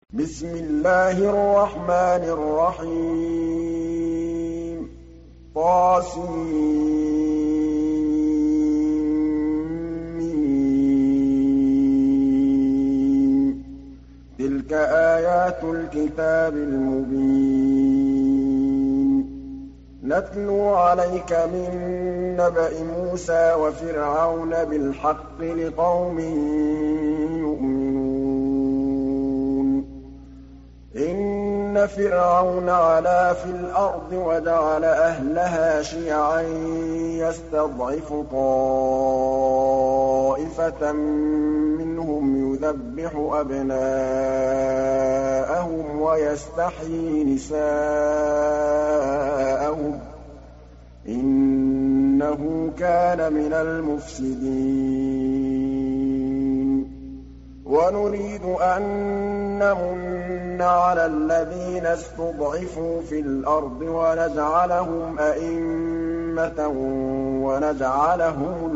بسم الله الرحمن الرحيم تلك آيات الكتاب المبين نتلو عليك من نبأ موسى وفرعون بالحق لقوم يؤمنون إن فرعون علا في الأرض وجعل أهلها شيعا يستضعف طائفة منهم يذبح أبناءهم ويستحيي نساءهم إنه كان من المفسدين ونريد أن نمن على الذين استضعفوا في الأرض ونجعلهم أئمة ونجعلهم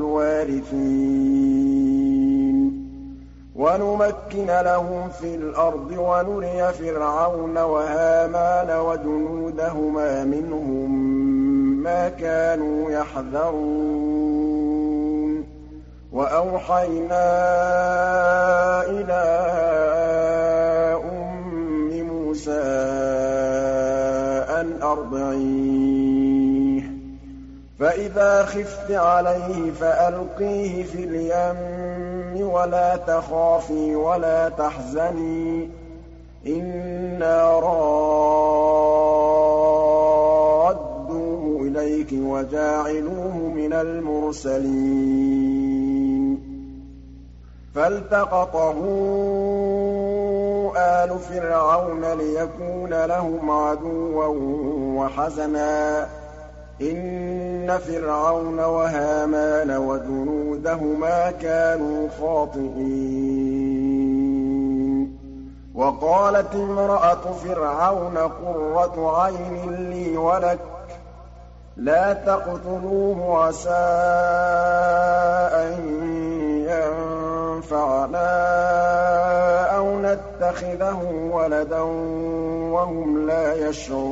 الوارثين ونمكن لهم في الأرض ونري فرعون وهامان وجنودهما منهم ما كانوا يحذرون وأوحينا إلى أم موسى أن أرضعيه فإذا خفت عليه فألقيه في اليم ولا تخافي ولا تحزني إنا رادوه إليك وجاعلوه من المرسلين فالتقطه آل فرعون ليكون لهم عدوا وحزنا إن فرعون وهامان وجنودهما كانوا خاطئين وقالت امرأة فرعون قرة عين لي ولك لا تقتلوه عسى أن ينفعنا أو نتخذه ولدا وهم لا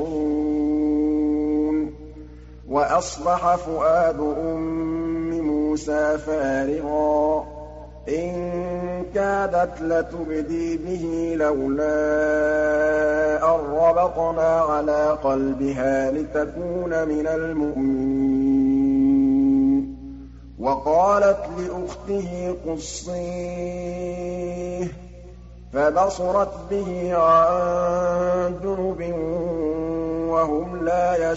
يشعرون وأصبح فؤاد أم موسى فارغا إن كادت لتبدي به لولا أن ربطنا على قلبها لتكون من المؤمنين وقالت لأخته قصيه فبصرت به عن جنب وهم لا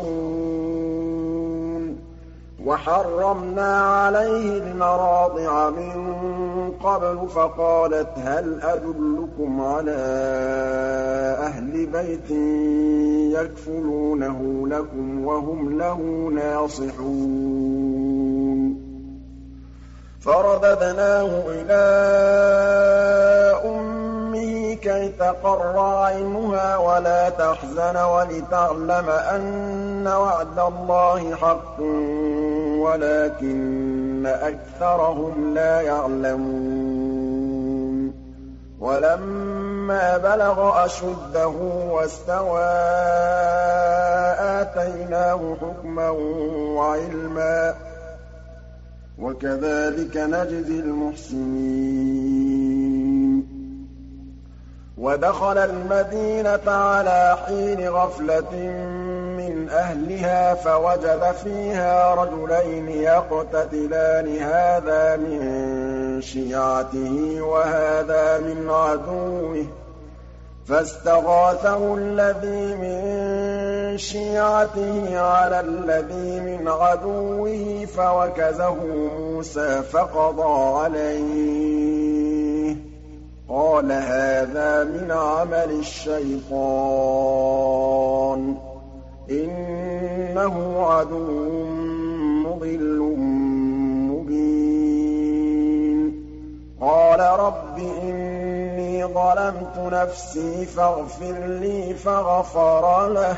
يشعرون وحرمنا عليه المراضع من قبل فقالت هل أدلكم على أهل بيت يكفلونه لكم وهم له ناصحون فرددناه إلى أمه كي تقر عينها ولا تحزن ولتعلم أن وعد الله حق ولكن أكثرهم لا يعلمون ولما بلغ أشده واستوى آتيناه حكما وعلما وكذلك نجزي المحسنين ودخل المدينة على حين غفلة من أهلها فوجد فيها رجلين يقتتلان هذا من شيعته وهذا من عدوه فاستغاثه الذي من شيعته على الذي من عدوه فوكزه موسى فقضى عليه قال هذا من عمل الشيطان إنه عدو مضل مبين قال رب إني ظلمت نفسي فاغفر لي فغفر له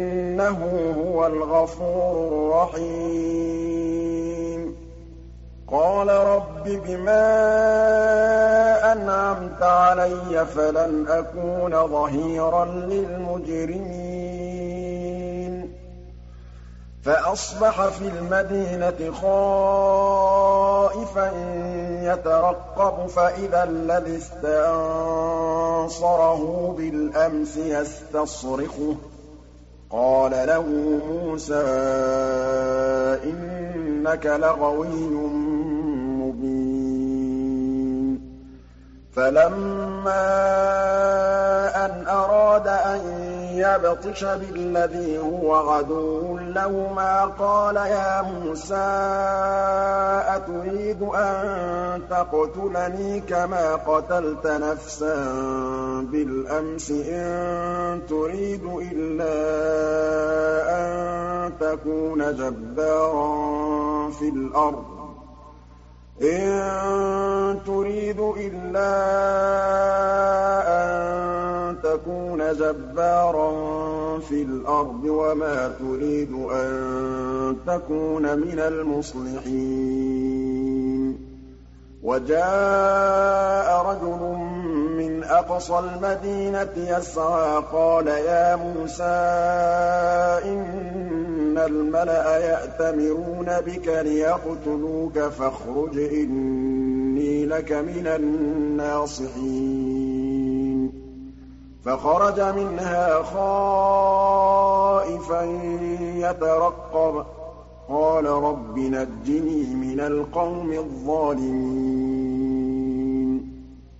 إنه هو الغفور الرحيم قَالَ رَبِّ بِمَا أَنْعَمْتَ عَلَيَّ فَلَنْ أَكُونَ ظَهِيرًا لِّلْمُجْرِمِينَ فَأَصْبَحَ فِي الْمَدِينَةِ خَائِفًا يَتَرَقَّبُ فَإِذَا الَّذِي اسْتَنصَرَهُ بِالْأَمْسِ يَسْتَصْرِخُهُ قَالَ لَهُ مُوسَىٰ إِنَّكَ لَغَوِيٌّ مُّبِينٌ فَلَمَّا أَنْ أَرَادَ أَن يَبْطِشَ بِالَّذِي هُوَ عَدُوٌّ لَّهُمَا قَالَ يَا مُوسَىٰ أَتُرِيدُ أَن تَقْتُلَنِي كَمَا قَتَلْتَ نَفْسًا بِالْأَمْسِ إِن تُرِيدُ إِلَّا أَن تَكُونَ جَبَّارًا في الأرض إن تريد إلا أن تكون جبارا في الأرض وما تريد أن تكون من المصلحين وجاء رجل من أقصى المدينة يسعى قال يا موسى إن الملأ يأتمرون بك ليقتلوك فاخرج إني لك من الناصحين فخرج منها خائفا يترقب قال رب نجني من القوم الظالمين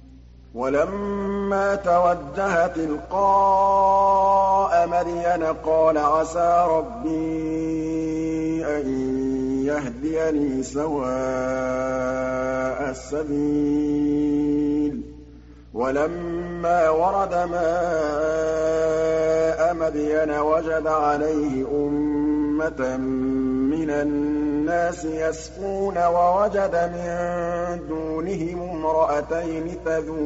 ولما توجه تلقاء مدين قال عسى ربي أن يهديني سواء السبيل ولما ورد ماء مدين وجد عليه أمة من الناس يسقون ووجد من دونهم امرأتين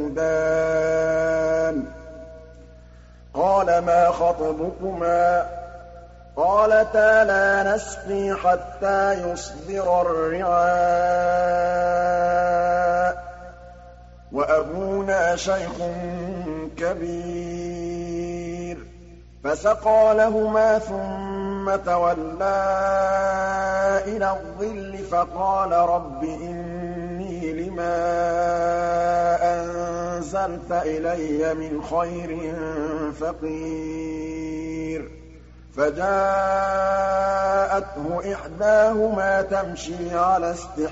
تذودان قال ما خطبكما قالتا لا نسقي حتى يصدر الرعاء وأبونا شيخ كبير فسقى لهما ثم تولى إلى الظل فقال رب إني لما أنزلت إلي من خير فقير فجاءته إحداهما تمشي على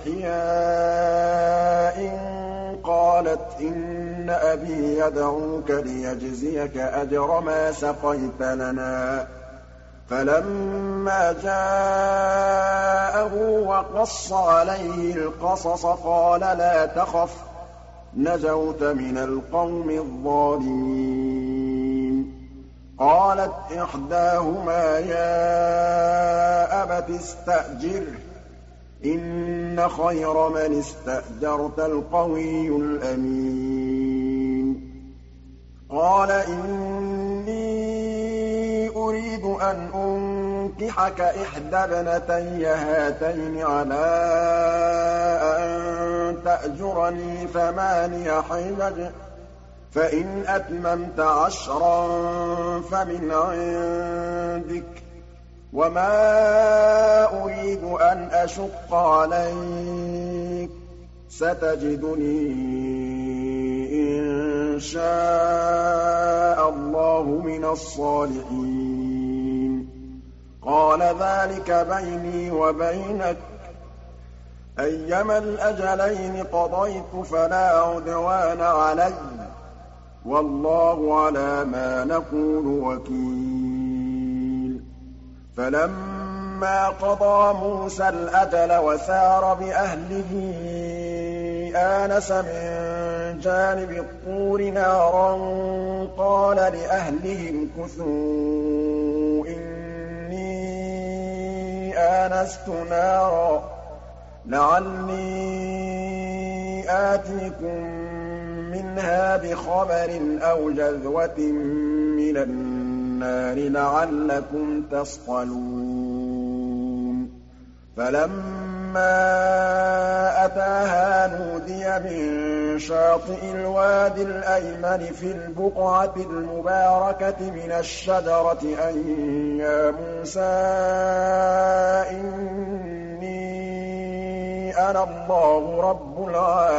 استحياء قالت إن أبي يدعوك ليجزيك أجر ما سقيت لنا فلما جاءه وقص عليه القصص قال لا تخف نجوت من القوم الظالمين قالت إحداهما يا أبت استأجره إن خير من استأجرت القوي الأمين قال إني أريد أن أنكحك إحدى ابنتي هاتين على أن تأجرني 8 حجج فإن أتممت 10 فمن عندك وما أريد أن أشق عليك ستجدني إن شاء الله من الصالحين قال ذلك بيني وبينك أيما الأجلين قضيت فلا عدوان علي والله على ما نقول وكيل فلما قضى موسى الأجل وسار بأهله آنس من جانب الطور نارا قال لأهلهم كثوا إني آنست نارا لعلي آتيكم منها بخبر أو جذوة من النار لعلكم تصطلون فلما أتاها نودي من شاطئ الوادي الأيمن في البقعة المباركة من الشجرة أن يا موسى إني أنا الله رب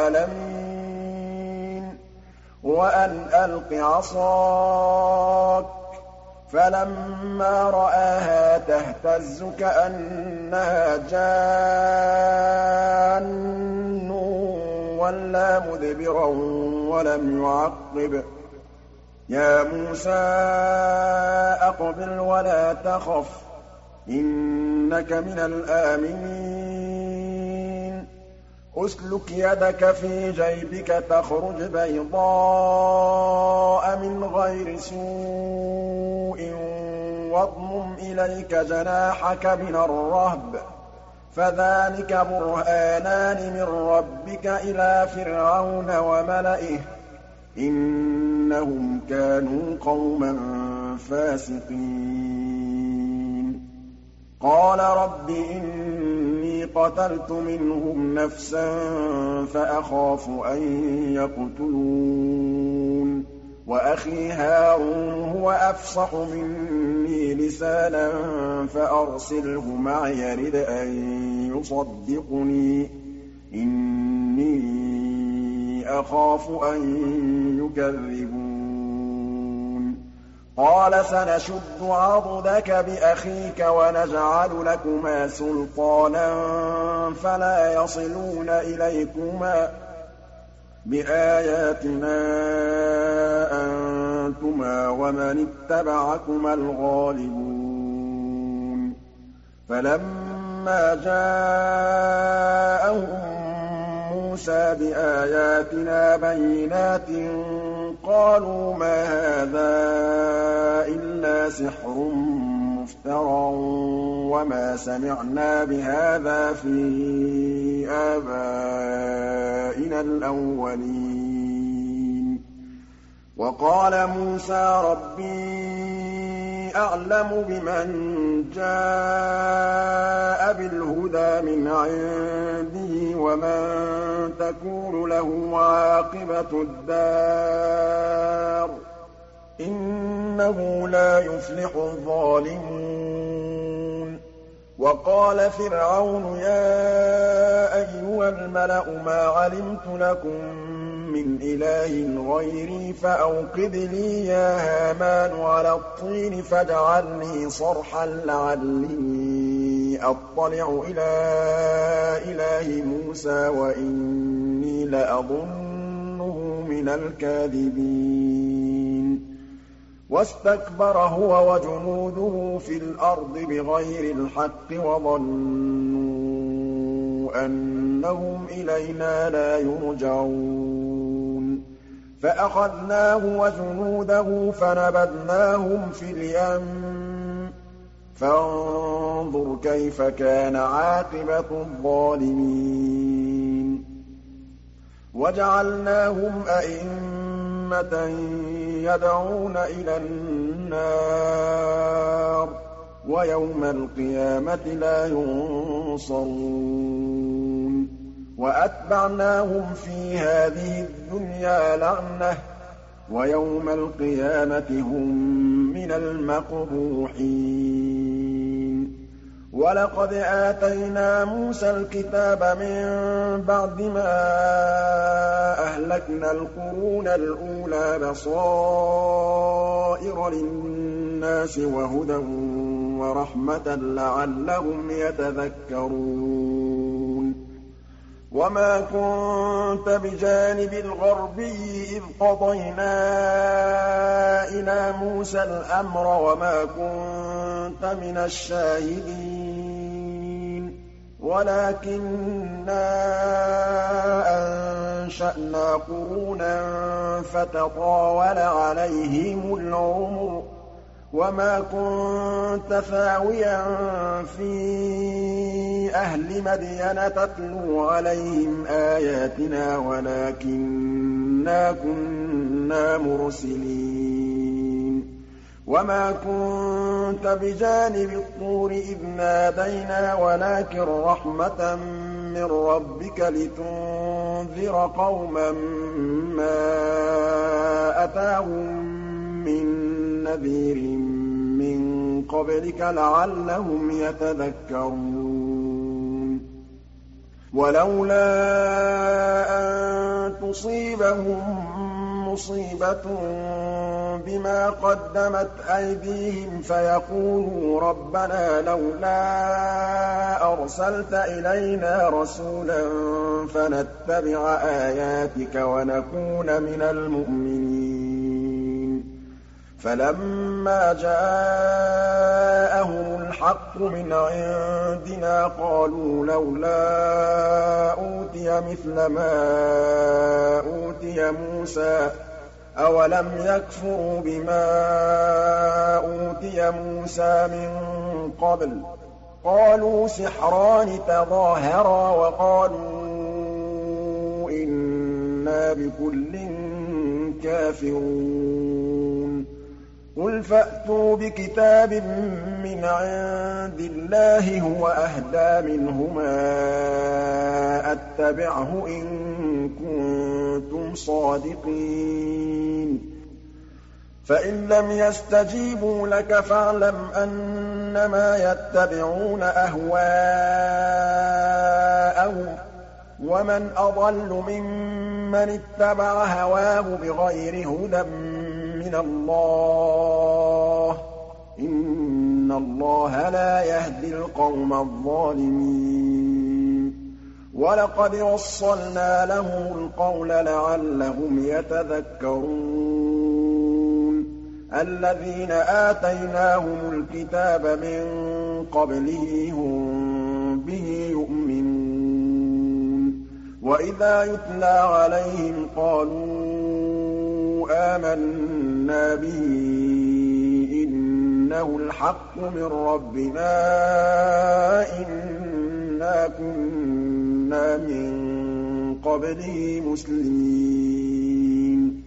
العالمين وأن ألق عصاك فلما رآها تهتز كأنها جان وَلَّىٰ مُدْبِرًا وَلَمْ يُعَقِّبْ يَا مُوسَىٰ أَقْبِلْ وَلَا تَخَفْ إِنَّكَ مِنَ الْآمِنِينَ أُسْلُكْ يَدَكَ فِي جَيْبِكَ تَخْرُجْ بَيْضَاءَ مِنْ غَيْرِ سُوءٍ وَاضْمُمْ إِلَيْكَ جَنَاحَكَ مِنَ الرَّهْبِ ۖ فَذَٰلِكَ بُرْهَانَانِ مِن رَّبِّكَ إِلَىٰ فِرْعَوْنَ وَمَلَئِهِ ۖ إِنَّهُمْ كَانُوا قَوْمًا فَاسِقِينَ قَالَ رَبِّ إِنِّي قَتَلْتُ مِنْهُمْ نَفْسًا فَأَخَافُ أَن يَقْتُلُونِ وَأَخِي هَارُونُ هُوَ أَفْصَحُ مِنِّي لِسَانًا فَأَرْسِلْهُ مَعِيَ يَرِدْ أَن يُصَدِّقُنِي إِنِّي أَخَافُ أَن يُكَذِّبُونِ قَالَ سَنَشُدُّ عَضُدَكَ بِأَخِيكَ وَنَجْعَلُ لَكُمَا سُلْطَانًا فَلَا يَصِلُونَ إِلَيْكُمَا بِآيَاتِنَا أَنتُمَا وَمَنِ اتَّبَعَكُمَا الْغَالِبُونَ فَلَمَّا جَاءَهُم مُّوسَىٰ بِآيَاتِنَا بَيِّنَاتٍ قَالُوا مَا هَٰذَا إِلَّا سِحْرٌ مُّفْتَرًى وَمَا سَمِعْنَا بِهَٰذَا فِي آبَائِنَا الْأَوَّلِينَ وَقَالَ مُوسَىٰ رَبِّي أَعْلَمُ بِمَن جَاءَ بِالْهُدَىٰ مِنْ عِندِهِ وَمَن تَكُونُ لَهُ عَاقِبَةُ الدَّارِ ۖ إِنَّهُ لَا يُفْلِحُ الظَّالِمُونَ وَقَالَ فِرْعَوْنُ يَا أَيُّهَا الْمَلَأُ مَا عَلِمْتُ لَكُم مِّنْ إِلَٰهٍ غَيْرِي فَأَوْقِدْ لِي يَا هَامَانُ عَلَى الطِّينِ فاجْعَل لِّي صَرْحًا لَّعَلِّي أَطَّلِعُ إِلَىٰ إِلَٰهِ مُوسَىٰ وَإِنِّي لَأَظُنُّهُ مِنَ الْكَاذِبِينَ وَاسْتَكْبَرَ هُوَ وَجُنُودُهُ فِي الْأَرْضِ بِغَيْرِ الْحَقِّ وَظَنُّوا أَنَّهُمْ إِلَيْنَا لَا يُرْجَعُونَ فَأَخَذْنَاهُ وَجُنُودَهُ فَنَبَذْنَاهُمْ فِي الْيَمِّ فَانظُرْ كَيْفَ كَانَ عَاقِبَةُ الظَّالِمِينَ وَجَعَلْنَاهُمْ أَئِمَّةً يَدْعُونَ إِلَى النَّارِ وَيَوْمَ الْقِيَامَةِ لَا يُنصَرُونَ وَأَتْبَعْنَاهُمْ فِي هَٰذِهِ الدُّنْيَا لَعْنَةً وَيَوْمَ الْقِيَامَةِ هُم مِّنَ الْمَقْبُوحِينَ وَلَقَدْ آتَيْنَا مُوسَى الْكِتَابَ مِن بَعْدِ مَا أَهْلَكْنَا الْقُرُونَ الْأُولَىٰ بَصَائِرَ لِلنَّاسِ وَهُدًى وَرَحْمَةً لَّعَلَّهُمْ يَتَذَكَّرُونَ وَمَا كُنتَ بِجَانِبِ الْغَرْبِيِّ إِذْ قَضَيْنَا إِلَىٰ مُوسَى الْأَمْرَ وَمَا كُنتَ مِنَ الشَّاهِدِينَ وَلَٰكِنَّا أَنشَأْنَا قُرُونًا فَتَطَاوَلَ عَلَيْهِمُ الْعُمُرُ وَمَا كُنتَ ثَاوِيًا فِي أَهْلِ مَدْيَنَ تَتْلُو عَلَيْهِمْ آيَاتِنَا وَلَٰكِنَّا كُنَّا مُرْسِلِينَ وَمَا كُنتَ بِجَانِبِ الطُّورِ إِذْ نَادَيْنَا وَلَٰكِن رَّحْمَةً مِّن رَّبِّكَ لِتُنذِرَ قَوْمًا مَّا أَتَاهُم مِّن نَّذِيرٍ مِّن قَبْلِكَ لَعَلَّهُمْ يَتَذَكَّرُونَ وَلَوْلَا أَن تُصِيبَهُم مُّصِيبَةٌ بِمَا قَدَّمَتْ أَيْدِيهِمْ فَيَقُولُوا رَبَّنَا لَوْلَا أَرْسَلْتَ إِلَيْنَا رَسُولًا فَنَتَّبِعَ آيَاتِكَ وَنَكُونَ مِنَ الْمُؤْمِنِينَ فَلَمَّا جَاءَهُمُ الْحَقُّ مِنْ عِندِنَا قَالُوا لَوْلَا أُوتِيَ مِثْلَ مَا أُوتِيَ مُوسَىٰ ۚ أَوَلَمْ يَكْفُرُوا بِمَا أُوتِيَ مُوسَىٰ مِن قَبْلُ ۖ قَالُوا سِحْرَانِ تَظَاهَرَا وَقَالُوا إِنَّا بِكُلٍّ كَافِرُونَ قُلْ فَأْتُوا بِكِتَابٍ مِّنْ عِندِ اللَّهِ هُوَ أَهْدَىٰ مِنْهُمَا أَتَّبِعْهُ إِن كُنتُمْ صَادِقِينَ فَإِن لَّمْ يَسْتَجِيبُوا لَكَ فَاعْلَمْ أَنَّمَا يَتَّبِعُونَ أَهْوَاءَهُمْ ۚ وَمَنْ أَضَلُّ مِمَّنِ اتَّبَعَ هَوَاهُ بِغَيْرِ هُدًى مِّنَ اللَّهِ ۚ إِنَّ اللَّهَ لَا يَهْدِي الْقَوْمَ الظَّالِمِينَ وَلَقَدْ وَصَّلْنَا لَهُمُ الْقَوْلَ لَعَلَّهُمْ يَتَذَكَّرُونَ الَّذِينَ آتَيْنَاهُمُ الْكِتَابَ مِن قَبْلِهِ هُم بِهِ يُؤْمِنُونَ وَإِذَا يُتْلَىٰ عَلَيْهِمْ قَالُوا آمَنَّا بِهِ إِنَّهُ الْحَقُّ مِن رَّبِّنَا إِنَّا كُنَّا مِن قَبْلِهِ مُسْلِمِينَ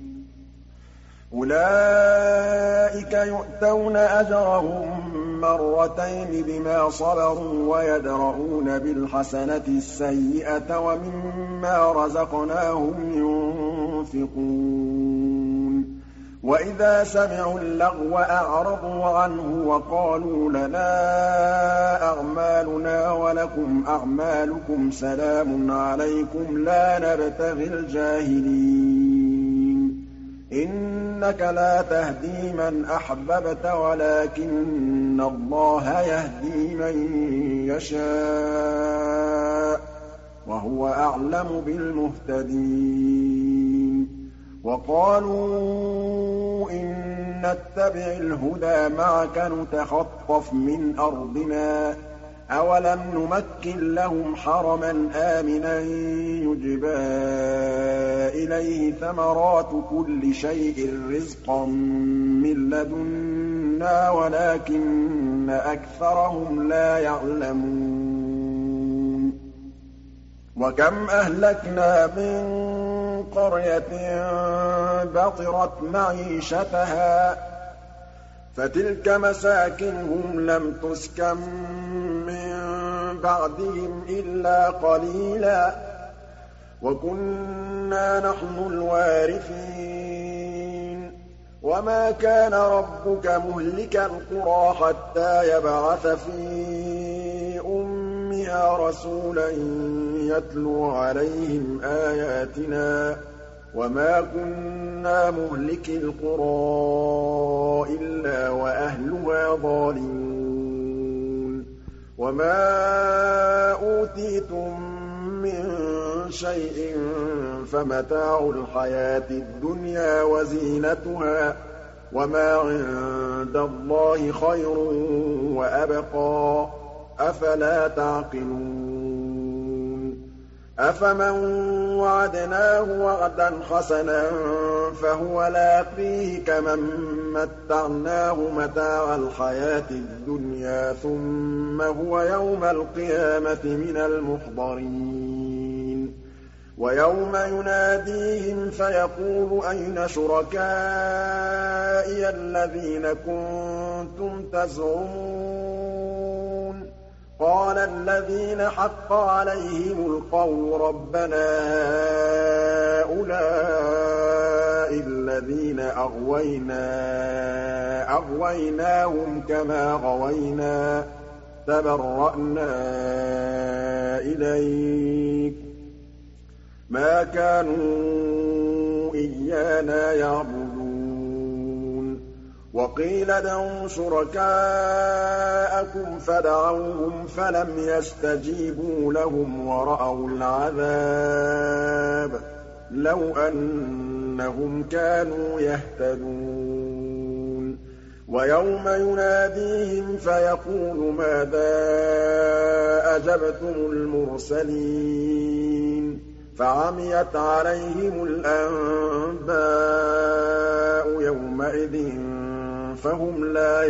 أُولَٰئِكَ يُؤْتَوْنَ أَجْرَهُم مَّرَّتَيْنِ بِمَا صَبَرُوا وَيَدْرَءُونَ بِالْحَسَنَةِ السَّيِّئَةَ وَمِمَّا رَزَقْنَاهُمْ يُنفِقُونَ وَإِذَا سَمِعُوا اللَّغْوَ أَعْرَضُوا عَنْهُ وَقَالُوا لَنَا أَعْمَالُنَا وَلَكُمْ أَعْمَالُكُمْ سَلَامٌ عَلَيْكُمْ لَا نَبْتَغِي الْجَاهِلِينَ إِنَّكَ لَا تَهْدِي مَنْ أَحْبَبْتَ وَلَٰكِنَّ اللَّهَ يَهْدِي مَن يَشَاءُ ۚ وَهُوَ أَعْلَمُ بِالْمُهْتَدِينَ وَقَالُوا إِن نَّتَّبِعِ الْهُدَىٰ مَعَكَ نُتَخَطَّفْ مِنْ أَرْضِنَا ۚ أَوَلَمْ نُمَكِّن لَّهُمْ حَرَمًا آمِنًا يُجْبَىٰ إِلَيْهِ ثَمَرَاتُ كُلِّ شَيْءٍ رِّزْقًا مِّن لَّدُنَّا وَلَٰكِنَّ أَكْثَرَهُمْ لَا يَعْلَمُونَ وَكَمْ أَهْلَكْنَا مِن قَرْيَةٍ بَطِرَتْ مَعِيشَتَهَا فَتِلْكَ مَسَاكِنُهُمْ لَمْ تُسْكَن مِّن بَعْدِهِمْ إِلَّا قَلِيلًا وَكُنَّا نَحْنُ الْوَارِثِينَ وَمَا كَانَ رَبُّكَ مُهْلِكَ الْقُرَىٰ حَتَّىٰ يَبْعَثَ فِي أُمِّهَا رَسُولًا يَتْلُو عَلَيْهِمْ آيَاتِنَا ۚ وَمَا كُنَّا مُهْلِكِي الْقُرَىٰ إِلَّا وَأَهْلُهَا ظَالِمُونَ وَمَا أُوتِيتُم مِّن شَيْءٍ فَمَتَاعُ الْحَيَاةِ الدُّنْيَا وَزِينَتُهَا ۚ وَمَا عِندَ اللَّهِ خَيْرٌ وَأَبْقَىٰ ۚ أَفَلَا تَعْقِلُونَ أَفَمَن وَعَدْنَاهُ وَعْدًا حَسَنًا فَهُوَ لَاقِيهِ كَمَن مَّتَّعْنَاهُ مَتَاعَ الْحَيَاةِ الدُّنْيَا ثُمَّ هُوَ يَوْمَ الْقِيَامَةِ مِنَ الْمُحْضَرِينَ وَيَوْمَ يُنَادِيهِمْ فَيَقُولُ أَيْنَ شُرَكَائِيَ الَّذِينَ كُنتُمْ تَزْعُمُونَ قَالَ الَّذِينَ حَقَّ عَلَيْهِمُ الْقَوْلُ رَبَّنَا هَٰؤُلَاءِ الَّذِينَ أَغْوَيْنَاهُمْ كَمَا غَوَيْنَا تَبَرَّأْنَا إِلَيْكَ مَا كَانُوا إِيَّانَا يَعْبُدُونَ وَقِيلَ ادْعُوا شُرَكَاءَكُمْ فَدَعَوْهُمْ فَلَمْ يَسْتَجِيبُوا لَهُمْ وَرَأَوُا الْعَذَابَ لَوْ أَنَّهُمْ كَانُوا يَهْتَدُونَ وَيَوْمَ يُنَادِيهِمْ فَيَقُولُ مَاذَا أَجَبْتُمُ الْمُرْسَلِينَ فَعَمِيَتْ عَلَيْهِمُ الْأَنبَاءُ يَوْمَئِذٍ فَهُمْ لَا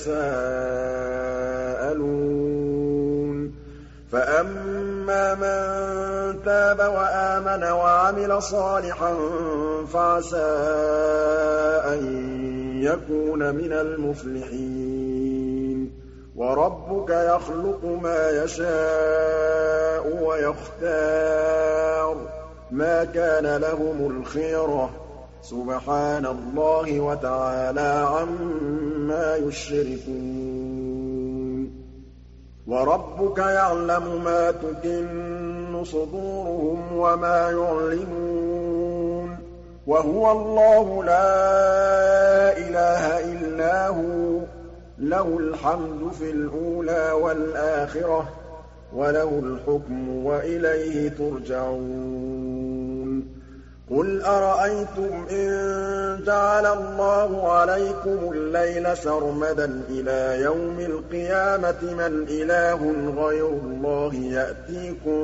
يَتَسَاءَلُونَ فَأَمَّا مَن تَابَ وَآمَنَ وَعَمِلَ صَالِحًا فَعَسَىٰ أَن يَكُونَ مِنَ الْمُفْلِحِينَ وَرَبُّكَ يَخْلُقُ مَا يَشَاءُ وَيَخْتَارُ مَا كَانَ لَهُمُ الْخِيَرَةُ سُبْحَانَ اللَّهِ وَتَعَالَىٰ عَمَّا يُشْرِكُونَ وَرَبُّكَ يَعْلَمُ مَا تُكِنُّ صُدُورُهُمْ وَمَا يُعْلِنُونَ وَهُوَ اللَّهُ لَا إِلَٰهَ إِلَّا هُوَ لَهُ الْحَمْدُ فِي الْأُولَىٰ وَالْآخِرَةِ وَلَهُ الْحُكْمُ وَإِلَيْهِ تُرْجَعُونَ قُلْ أَرَأَيْتُمْ إِن جَعَلَ اللَّهُ عَلَيْكُمُ اللَّيْلَ سَرْمَدًا إِلَىٰ يَوْمِ الْقِيَامَةِ مَنْ إِلَٰهٌ غَيْرُ اللَّهِ يَأْتِيكُم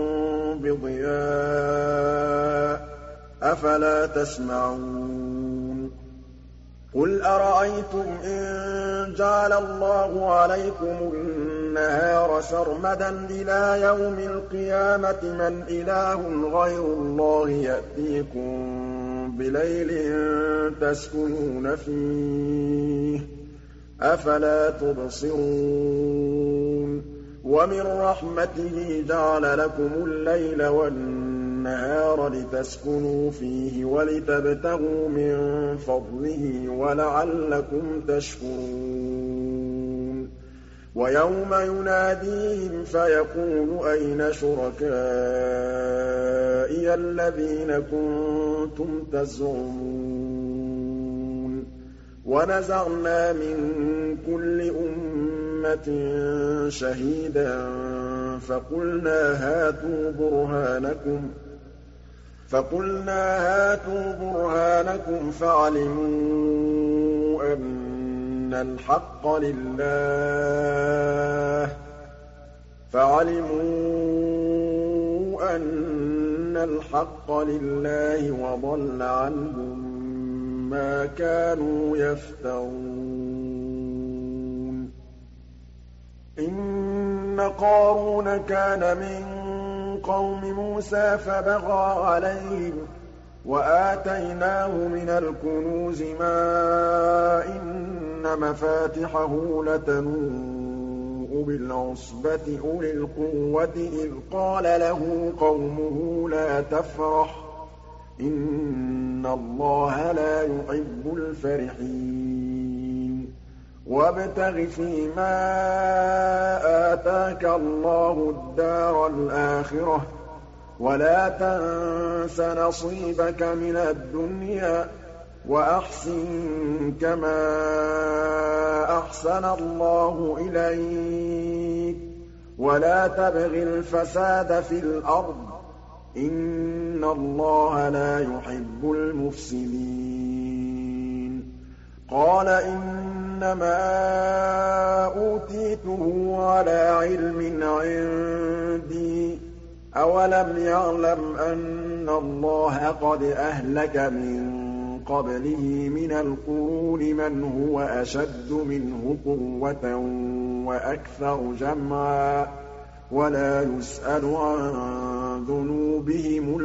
بِضِيَاءٍ أَفَلَا تَسْمَعُونَ قُلْ أَرَأَيْتُمْ إِن جَعَلَ اللَّهُ عَلَيْكُمُ النَّهَارَ سَرْمَدًا إِلَىٰ يَوْمِ الْقِيَامَةِ مَنْ إِلَٰهٌ غَيْرُ اللَّهِ يَأْتِيكُم بِلَيْلٍ تَسْكُنُونَ فِيهِ ۖ أَفَلَا تُبْصِرُونَ وَمِن رَّحْمَتِهِ جَعَلَ لَكُمُ اللَّيْلَ وَالنَّهَارَ لِتَسْكُنُوا فِيهِ وَلِتَبْتَغُوا مِن فَضْلِهِ وَلَعَلَّكُمْ تَشْكُرُونَ وَيَوْمَ يُنَادِيهِمْ فَيَقُولُ أَيْنَ شُرَكَائِيَ الَّذِينَ كُنتُمْ تَزْعُمُونَ وَنَزَعْنَا مِن كُلِّ أُمَّةٍ شَهِيدًا فَقُلْنَا هَاتُوا بُرْهَانَكُمْ فَعَلِمُوا أَنَّ الْحَقَّ لِلَّهِ وَضَلَّ عَنْهُم مَّا كَانُوا يَفْتَرُونَ إِنَّ قَارُونَ كَانَ مِن قَوْمِ مُوسَىٰ فَبَغَىٰ عَلَيْهِمْ وَآتَيْنَاهُ مِنَ الْكُنُوزِ مَا إِنَّ مَفَاتِحَهُ لَتَنُوءُ بِالْعُصْبَةِ أُولِي الْقُوَّةِ إِذْ قَالَ لَهُ قَوْمُهُ لَا تَفْرَحْ ۖ إِنَّ اللَّهَ لَا يُحِبُّ الْفَرِحِينَ وَابْتَغِ فِيمَا آتَاكَ اللَّهُ الدَّارَ الْآخِرَةَ وَلَا تَنسَ نَصِيبَكَ مِنَ الدُّنْيَا وَأَحْسِن كَمَا أَحْسَنَ اللَّهُ إِلَيْكَ وَلَا تَبْغِ الْفَسَادَ فِي الْأَرْضِ ۖ إِنَّ اللَّهَ لَا يُحِبُّ الْمُفْسِدِينَ قَالَ إِنَّمَا أُوتِيتُهُ عَلَىٰ عِلْمٍ عِندِي ۚ أَوَلَمْ يَعْلَمْ أَنَّ اللَّهَ قَدْ أَهْلَكَ مِن قَبْلِهِ مِنَ الْقُرُونِ مَنْ هُوَ أَشَدُّ مِنْهُ قُوَّةً وَأَكْثَرُ جَمْعًا وَلَا يُسْأَلُ عَن ذُنُوبِهِمُ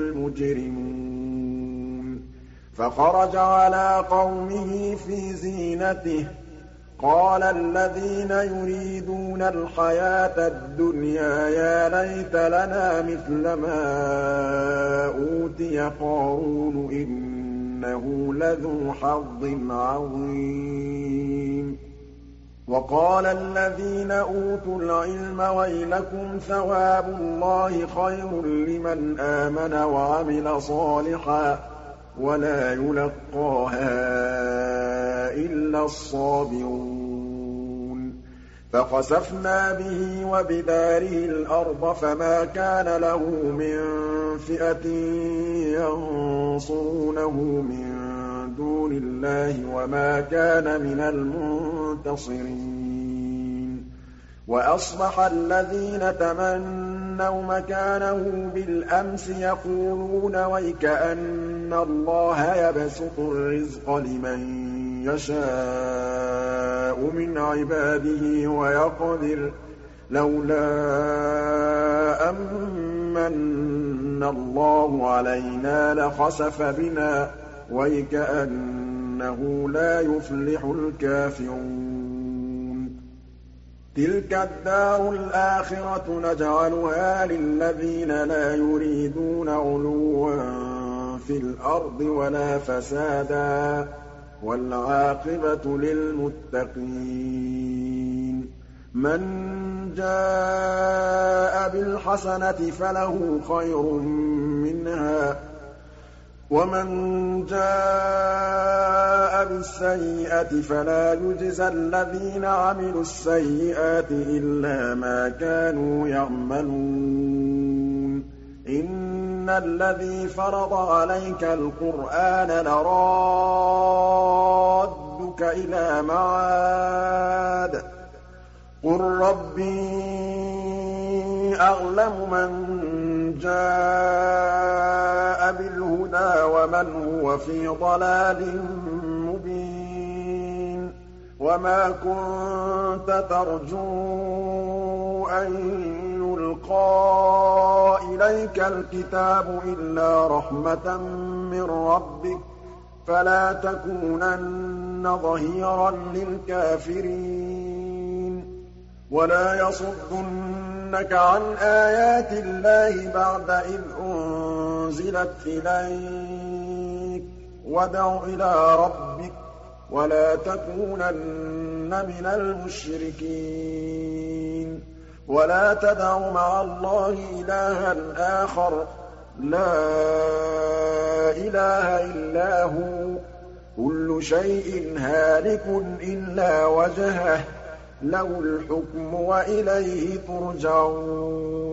الْمُجْرِمُونَ فَخَرَجَ عَلَىٰ قَوْمِهِ فِي زِينَتِهِ ۖ قَالَ الَّذِينَ يُرِيدُونَ الْحَيَاةَ الدُّنْيَا يَا لَيْتَ لَنَا مِثْلَ مَا أُوتِيَ قَارُونُ إِنَّهُ لَذُو حَظٍّ عَظِيمٍ وَقَالَ الَّذِينَ أُوتُوا الْعِلْمَ وَيْلَكُمْ ثَوَابُ اللَّهِ خَيْرٌ لِّمَنْ آمَنَ وَعَمِلَ صَالِحًا وَلَا يُلَقَّاهَا إِلَّا الصَّابِرُونَ فَخَسَفْنَا بِهِ وَبِدَارِهِ الْأَرْضَ فَمَا كَانَ لَهُ مِن فِئَةٍ يَنصُرُونَهُ مِن دُونِ اللَّهِ وَمَا كَانَ مِنَ الْمُنتَصِرِينَ وَأَصْبَحَ الَّذِينَ تَمَنَّوْا مَكَانَهُ بِالْأَمْسِ يَقُولُونَ وَيْكَأَنَّ اللَّهَ يَبْسُطُ الرِّزْقَ لِمَن يَشَاءُ مِنْ عِبَادِهِ وَيَقْدِرُ لَوْلَا أَن مَّنَّ اللَّهُ عَلَيْنَا لَخَسَفَ بِنَا وَيْكَأَنَّهُ لَا يُفْلِحُ الْكَافِرُونَ تِلْكَ الدَّارُ الْآخِرَةُ نَجْعَلُهَا لِلَّذِينَ لَا يُرِيدُونَ عُلُوًّا فِي الْأَرْضِ وَلَا فَسَادًا وَالْعَاقِبَةُ لِلْمُتَّقِينَ مَن جَاءَ بِالْحَسَنَةِ فَلَهُ خَيْرٌ مِّنْهَا وَمَن جَاءَ بِالسَّيِّئَةِ فَلَا يُجْزَى الَّذِينَ عَمِلُوا السَّيِّئَاتِ إِلَّا مَا كَانُوا يَعْمَلُونَ إِنَّ الَّذِي فَرَضَ عَلَيْكَ الْقُرْآنَ لَرَادُّكَ إِلَىٰ مَعَادٍ قُل رَّبِّي أَعْلَمُ مَن جَاءَ بِالْهُدَىٰ وَمَنْ هُوَ فِي ضَلَالٍ مُّبِينٍ وَمَا كُنتَ تَرْجُو أَن يُلْقَىٰ إِلَيْكَ الْكِتَابُ إِلَّا رَحْمَةً مِّن رَّبِّكَ فَلَا تَكُونَنَّ ظَهِيرًا لِّلْكَافِرِينَ وَلَا يَصُدُّنَّكَ عَنْ آيَاتِ اللَّهِ بَعْدَ إِذْ أُنزِلَتْ إِلَيْكَ وَادْعُ إِلَىٰ رَبِّكَ وَلَا تَكُونَنَّ مِنَ الْمُشْرِكِينَ وَلَا تَدْعُ مَعَ اللَّهِ إِلَٰهًا آخَرَ لَا إِلَٰهَ إِلَّا هُوَ كُلُّ شَيْءٍ هَالِكٌ إِلَّا وَجْهَهُ لَهُ الْحُكْمُ وَإِلَيْهِ تُرْجَعُونَ